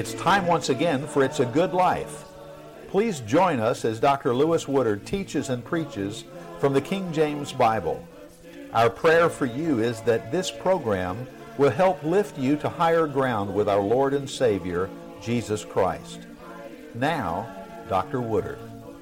It's time once again for It's a Good Life. Please join us as Dr. Lewis Woodard teaches and preaches from the King James Bible. Our prayer for you is that this program will help lift you to higher ground with our Lord and Savior, Jesus Christ. Now, Dr. Woodard.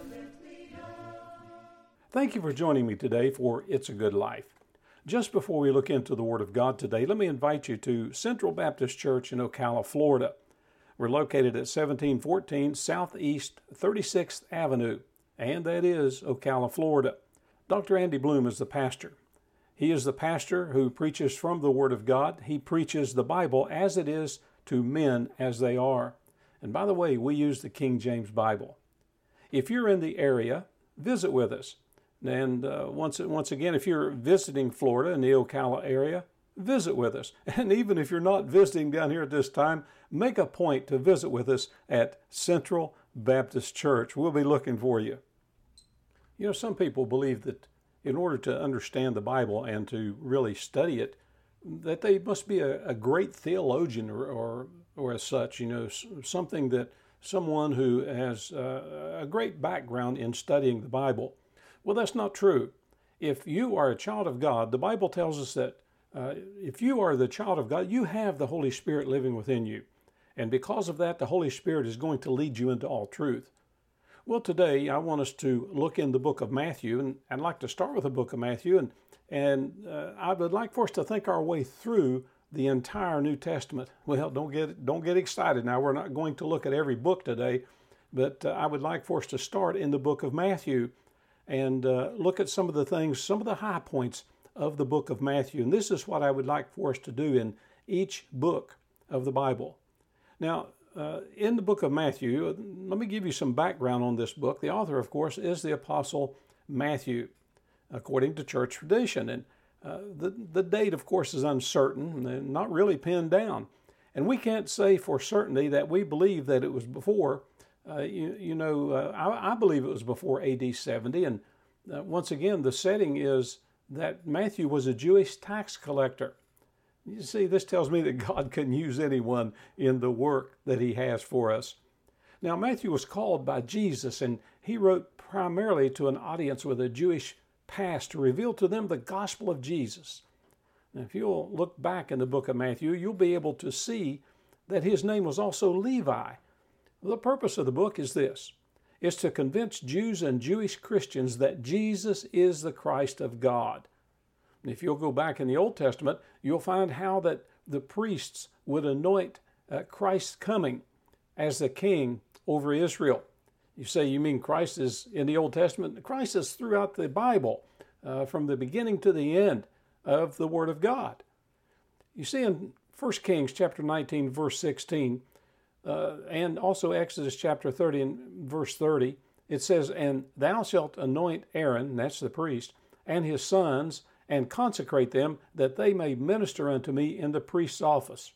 Thank you for joining me today for It's a Good Life. Just before we look into the Word of God today, let me invite you to Central Baptist Church in Ocala, Florida. We're located at 1714 Southeast 36th Avenue, and that is Ocala, Florida. Dr. Andy Bloom is the pastor. He is the pastor who preaches from the Word of God. He preaches the Bible as it is to men as they are. And by the way, we use the King James Bible. If you're in the area, visit with us. And once again, if you're visiting Florida in the Ocala area, visit with us. And even if you're not visiting down here at this time, make a point to visit with us at Central Baptist Church. We'll be looking for you. You know, some people believe that in order to understand the Bible and to really study it, that they must be a great theologian or as such, you know, someone who has a great background in studying the Bible. Well, that's not true. If you are a child of God, the Bible tells us that if you are the child of God, you have the Holy Spirit living within you. And because of that, the Holy Spirit is going to lead you into all truth. Well, today I want us to look in the book of Matthew, and I'd like to start with the book of Matthew, and I would like for us to think our way through the entire New Testament. Well, don't get excited now. We're not going to look at every book today, but I would like for us to start in the book of Matthew and look at some of the things, some of the high points of the book of Matthew. And this is what I would like for us to do in each book of the Bible. Now, in the book of Matthew, let me give you some background on this book. The author, of course, is the Apostle Matthew, according to church tradition. And the date, of course, is uncertain and not really pinned down. And we can't say for certainty that we believe that it was before. I believe it was before AD 70. And once again, the setting is that Matthew was a Jewish tax collector. You see, this tells me that God can use anyone in the work that he has for us. Now, Matthew was called by Jesus, and he wrote primarily to an audience with a Jewish past to reveal to them the gospel of Jesus. Now, if you'll look back in the book of Matthew, you'll be able to see that his name was also Levi. The purpose of the book is this. Is to convince Jews and Jewish Christians that Jesus is the Christ of God. And if you'll go back in the Old Testament, you'll find how that the priests would anoint Christ's coming as the king over Israel. You say, you mean Christ is in the Old Testament? Christ is throughout the Bible, from the beginning to the end of the Word of God. You see in 1 Kings chapter 19, verse 16, and also Exodus chapter 30 and verse 30, it says, "And thou shalt anoint Aaron," that's the priest, "and his sons, and consecrate them, that they may minister unto me in the priest's office."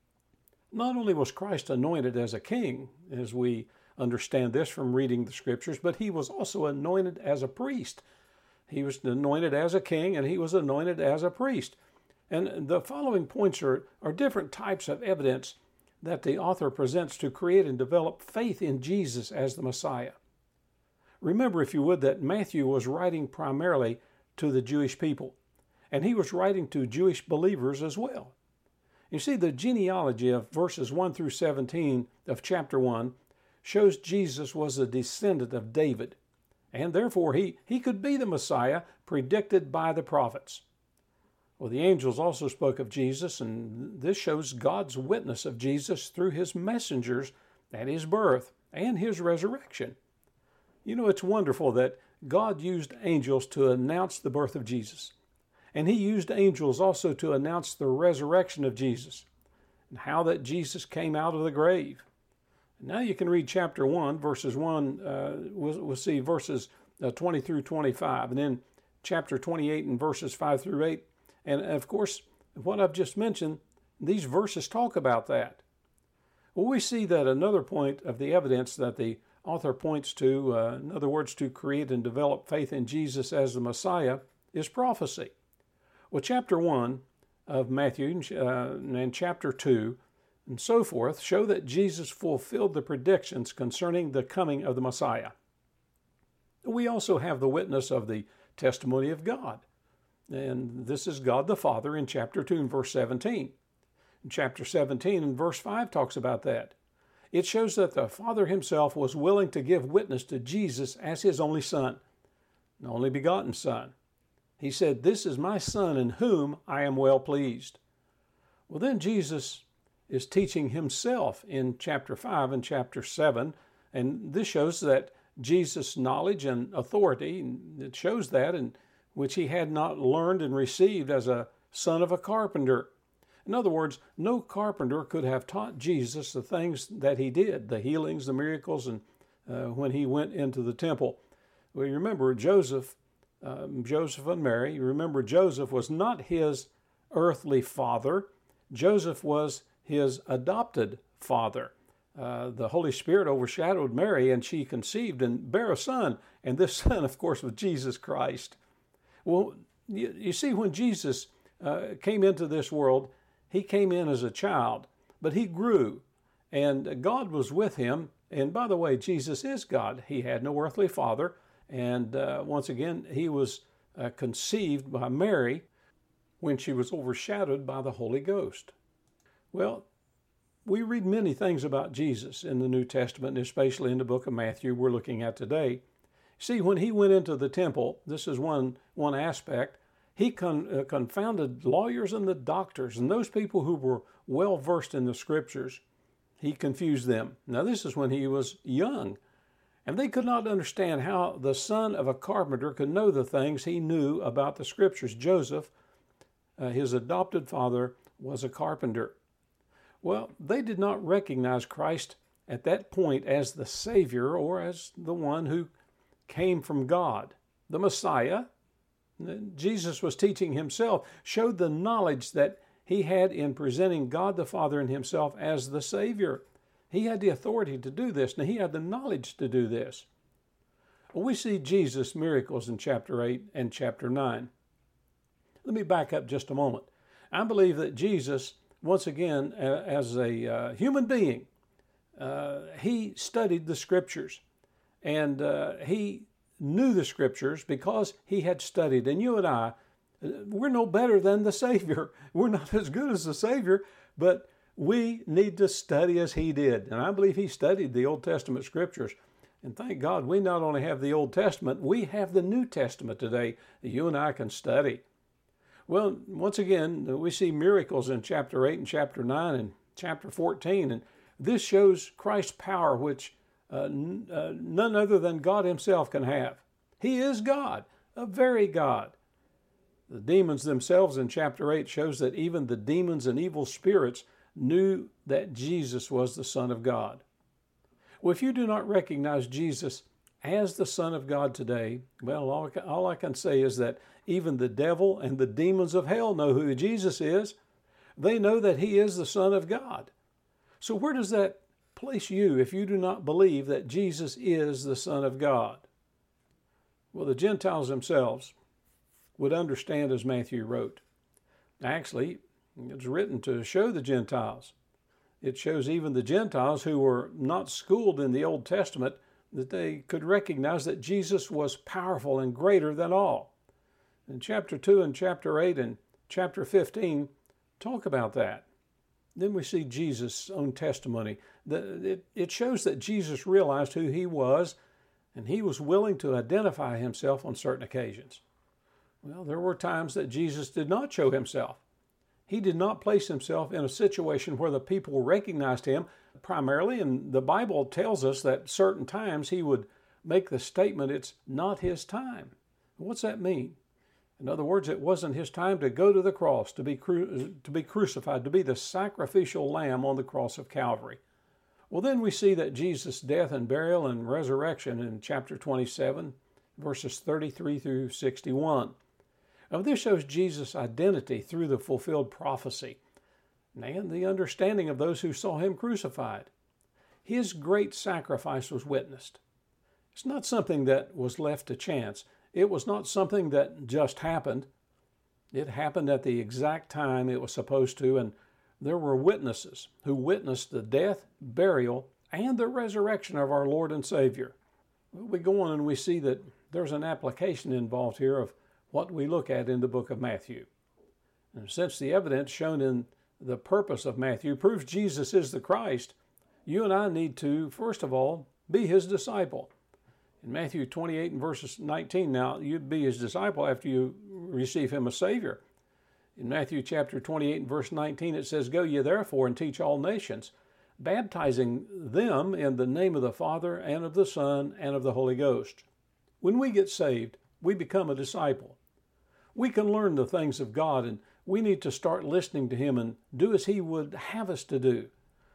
Not only was Christ anointed as a king, as we understand this from reading the scriptures, but he was also anointed as a priest. He was anointed as a king, and he was anointed as a priest. And the following points are different types of evidence that the author presents to create and develop faith in Jesus as the Messiah. Remember, if you would, that Matthew was writing primarily to the Jewish people, and he was writing to Jewish believers as well. You see, the genealogy of verses 1 through 17 of chapter 1 shows Jesus was a descendant of David, and therefore he could be the Messiah predicted by the prophets. Well, the angels also spoke of Jesus, and this shows God's witness of Jesus through his messengers at his birth and his resurrection. You know, it's wonderful that God used angels to announce the birth of Jesus. And he used angels also to announce the resurrection of Jesus and how that Jesus came out of the grave. Now you can read chapter 1, verses 1, we'll see verses 20 through 25, and then chapter 28 and verses 5 through 8. And of course, what I've just mentioned, these verses talk about that. Well, we see that another point of the evidence that the author points to, in other words, to create and develop faith in Jesus as the Messiah, is prophecy. Well, chapter 1 of Matthew and chapter 2 and so forth show that Jesus fulfilled the predictions concerning the coming of the Messiah. We also have the witness of the testimony of God. And this is God the Father in chapter 2 and verse 17. In chapter 17 and verse 5 talks about that. It shows that the Father himself was willing to give witness to Jesus as his only Son, the only begotten Son. He said, "This is my Son in whom I am well pleased." Well, then Jesus is teaching himself in chapter 5 and chapter 7, and this shows that Jesus' knowledge and authority, it shows that, in which he had not learned and received as a son of a carpenter. In other words, no carpenter could have taught Jesus the things that he did, the healings, the miracles, and when he went into the temple. Well, you remember Joseph and Mary. You remember Joseph was not his earthly father. Joseph was his adopted father. The Holy Spirit overshadowed Mary, and she conceived and bare a son. And this son, of course, was Jesus Christ. Well, you see, when Jesus came into this world, he came in as a child, but he grew, and God was with him. And by the way, Jesus is God. He had no earthly father. And once again, he was conceived by Mary when she was overshadowed by the Holy Ghost. Well, we read many things about Jesus in the New Testament, especially in the book of Matthew we're looking at today. See, when he went into the temple, this is one aspect, he confounded lawyers and the doctors and those people who were well versed in the scriptures. He confused them. Now, this is when he was young, and they could not understand how the son of a carpenter could know the things he knew about the scriptures. Joseph, his adopted father, was a carpenter. Well, they did not recognize Christ at that point as the Savior or as the one who came from God. The Messiah, Jesus was teaching himself, showed the knowledge that he had in presenting God the Father and himself as the Savior. He had the authority to do this, and he had the knowledge to do this. We see Jesus' miracles in chapter 8 and chapter 9. Let me back up just a moment. I believe that Jesus, once again, as a human being, he studied the Scriptures, and he knew the Scriptures because he had studied. And you and I, we're no better than the Savior. We're not as good as the Savior, but we need to study as he did. And I believe he studied the Old Testament Scriptures. And thank God we not only have the Old Testament, we have the New Testament today that you and I can study. Well, once again, we see miracles in chapter 8 and chapter 9 and chapter 14. And this shows Christ's power, which none other than God himself can have. He is God, a very God. The demons themselves in chapter 8 shows that even the demons and evil spirits knew that Jesus was the Son of God. Well, if you do not recognize Jesus as the Son of God today, well, all I can say is that even the devil and the demons of hell know who Jesus is. They know that he is the Son of God. So where does that place you if you do not believe that Jesus is the Son of God? Well, the Gentiles themselves would understand as Matthew wrote. Actually, it's written to show the Gentiles. It shows even the Gentiles who were not schooled in the Old Testament that they could recognize that Jesus was powerful and greater than all. In chapter 2 and chapter 8 and chapter 15 talk about that. Then we see Jesus' own testimony. It shows that Jesus realized who he was, and he was willing to identify himself on certain occasions. Well, there were times that Jesus did not show himself. He did not place himself in a situation where the people recognized him primarily, and the Bible tells us that certain times he would make the statement, it's not his time. What's that mean? In other words, it wasn't his time to go to the cross, to be crucified, to be the sacrificial lamb on the cross of Calvary. Well, then we see that Jesus' death and burial and resurrection in chapter 27, verses 33 through 61. Now, this shows Jesus' identity through the fulfilled prophecy and the understanding of those who saw him crucified. His great sacrifice was witnessed. It's not something that was left to chance. It was not something that just happened. It happened at the exact time it was supposed to, and there were witnesses who witnessed the death, burial, and the resurrection of our Lord and Savior. We go on and we see that there's an application involved here of what we look at in the book of Matthew. And since the evidence shown in the purpose of Matthew proves Jesus is the Christ, you and I need to, first of all, be his disciple. In Matthew 28 and verses 19, now you'd be his disciple after you receive him as Savior. In Matthew chapter 28 and verse 19, it says, "Go ye therefore and teach all nations, baptizing them in the name of the Father and of the Son and of the Holy Ghost." When we get saved, we become a disciple. We can learn the things of God, and we need to start listening to him and do as he would have us to do.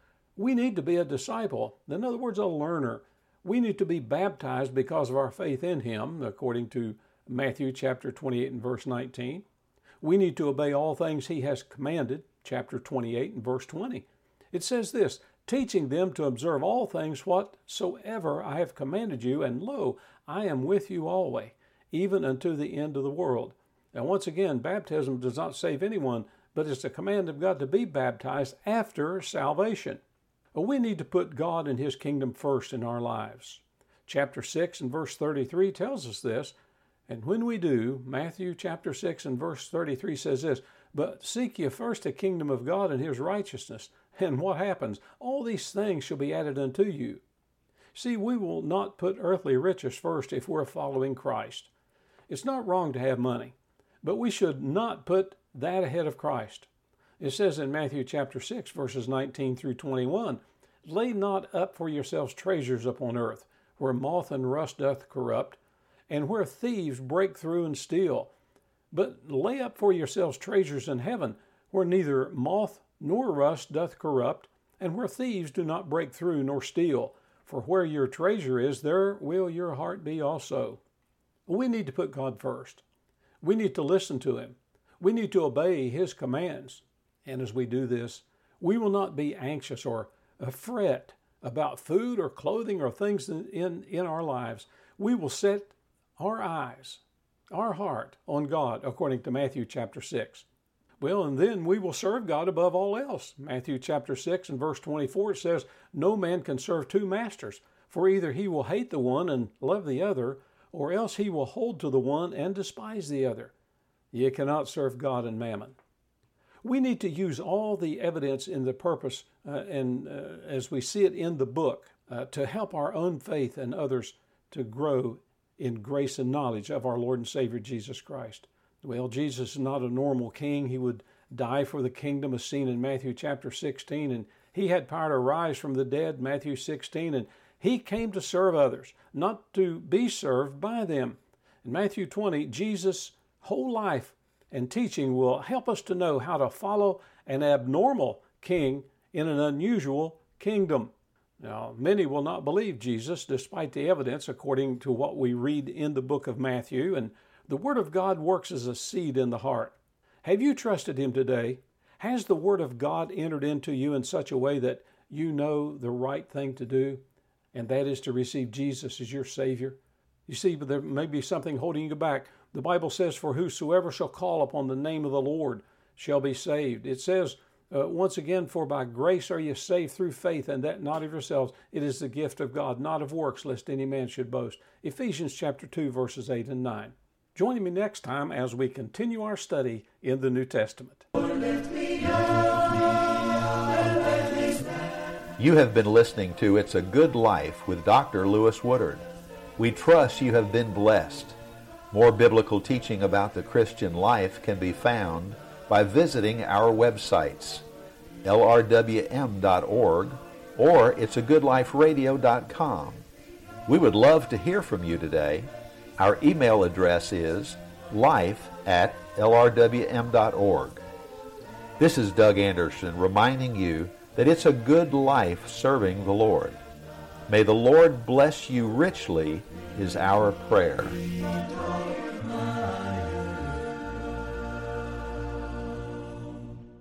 We need to be a disciple. In other words, a learner. We need to be baptized because of our faith in him, according to Matthew chapter 28 and verse 19. We need to obey all things he has commanded, chapter 28 and verse 20. It says this, "Teaching them to observe all things whatsoever I have commanded you, and lo, I am with you always, even unto the end of the world." Now, once again, baptism does not save anyone, but it's a command of God to be baptized after salvation. We need to put God and his kingdom first in our lives. Chapter 6 and verse 33 tells us this, and when we do, Matthew chapter 6 and verse 33 says this, "But seek ye first the kingdom of God and his righteousness." And what happens? All these things shall be added unto you. See, we will not put earthly riches first if we're following Christ. It's not wrong to have money, but we should not put that ahead of Christ. It says in Matthew chapter 6, verses 19 through 21, "Lay not up for yourselves treasures upon earth, where moth and rust doth corrupt, and where thieves break through and steal. But lay up for yourselves treasures in heaven, where neither moth nor rust doth corrupt, and where thieves do not break through nor steal. For where your treasure is, there will your heart be also." We need to put God first. We need to listen to him. We need to obey his commands. And as we do this, we will not be anxious or fret about food or clothing or things in our lives. We will set our eyes, our heart on God, according to Matthew chapter 6. Well, and then we will serve God above all else. Matthew chapter 6 and verse 24, it says, "No man can serve two masters, for either he will hate the one and love the other, or else he will hold to the one and despise the other. Ye cannot serve God and mammon." We need to use all the evidence in the purpose as we see it in the book to help our own faith and others to grow in grace and knowledge of our Lord and Savior Jesus Christ. Well, Jesus is not a normal king. He would die for the kingdom as seen in Matthew chapter 16, and he had power to rise from the dead, Matthew 16, and he came to serve others, not to be served by them. In Matthew 20, Jesus' whole life and teaching will help us to know how to follow an abnormal king in an unusual kingdom. Now, many will not believe Jesus despite the evidence according to what we read in the book of Matthew, and the Word of God works as a seed in the heart. Have you trusted him today? Has the Word of God entered into you in such a way that you know the right thing to do, and that is to receive Jesus as your Savior? You see, but there may be something holding you back. The Bible says, "For whosoever shall call upon the name of the Lord shall be saved." It says, once again, "For by grace are ye saved through faith, and that not of yourselves. It is the gift of God, not of works, lest any man should boast." Ephesians chapter 2, verses 8 and 9. Join me next time as we continue our study in the New Testament. You have been listening to It's a Good Life with Dr. Lewis Woodard. We trust you have been blessed. More biblical teaching about the Christian life can be found by visiting our websites, lrwm.org or it'sagoodliferadio.com. We would love to hear from you today. Our email address is life@lrwm.org. This is Doug Anderson reminding you that it's a good life serving the Lord. May the Lord bless you richly is our prayer.